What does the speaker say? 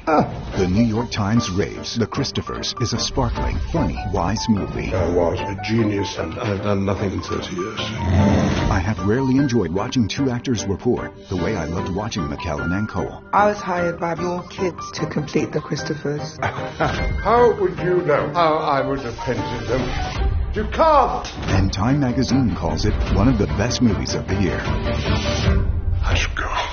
The New York Times raves The Christophers is a sparkling, funny, wise movie. I was a genius, and I've done nothing in 30 years. I have rarely enjoyed watching two actors rapport the way I loved watching McKellen and Cole. I was hired by your kids to complete The Christophers. How would you know how I would have painted them? You can't! And Time magazine calls it one of the best movies of the year. I should go.